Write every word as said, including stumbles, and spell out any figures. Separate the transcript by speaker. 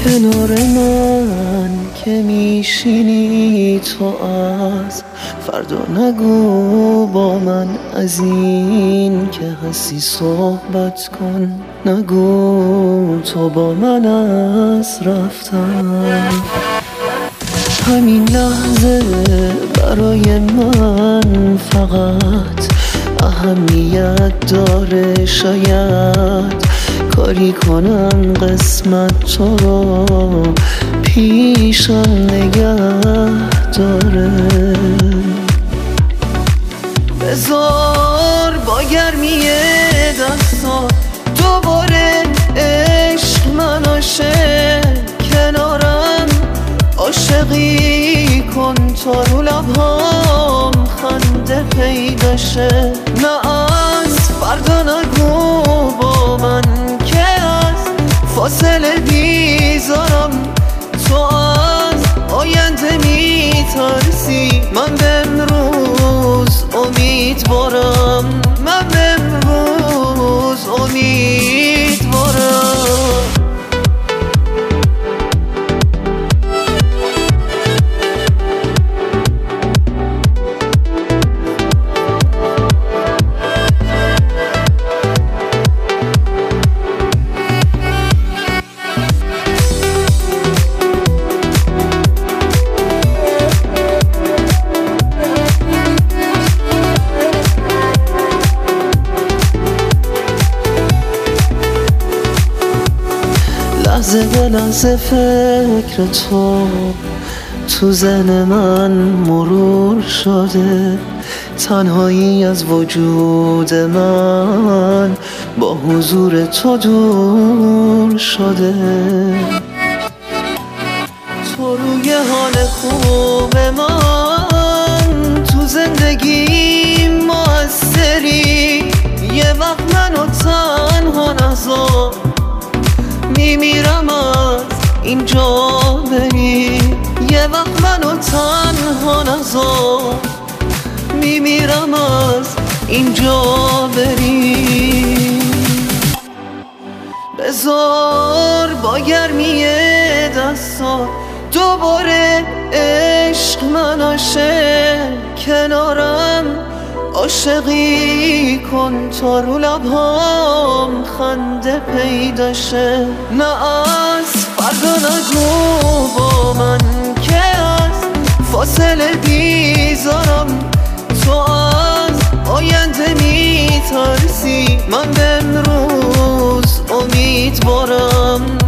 Speaker 1: کنار من که میشینی تو از فردا نگو با من از این که هستی صحبت کن، نگو تو با من از رفتن. همین لحظه برای من فقط اهمیت داره، شاید کاری کنم قسمت تو رو پیشم نگه داره. بذار با گرمی دستات دوباره عشق من آشه، کنارم عاشقی کن تا رو لبهام خنده پیدا شه. نه از فردا نگو با من که از فاصله بیزارم، تو از آینده میترسی، من به امروز امیدوارم، من به امروز امیدوارم. لحظه به لحظه فکر تو تو ذهن من مرور شده، تنهایی از وجود من با حضور تو دور شده. تو روی حال خوب من تو زندگی موثری، یه وقت منو تنها نذار، میمیرم از اینجا بری، یه وقت منو تنها نذار، میمیرم از اینجا بری. بذار با گرمی دستات دوباره عشق من آشه، کنارم عاشقی کن تا رو لبهام خنده پیدا شه. نه از فردا نگو با من که از فاصله بیزارم، تو از آینده میترسی، من به امروز امیدوارم.